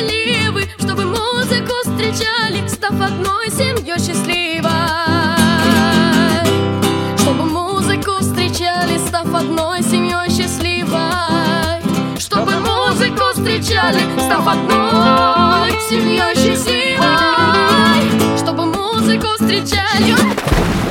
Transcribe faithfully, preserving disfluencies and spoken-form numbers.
счастливы, чтобы музыку встречали, став одной семьей счастливой. Чтобы музыку встречали, став одной семьей счастливой. Чтобы музыку встречали, став одной семьей счастливой. Чтобы музыку встречали.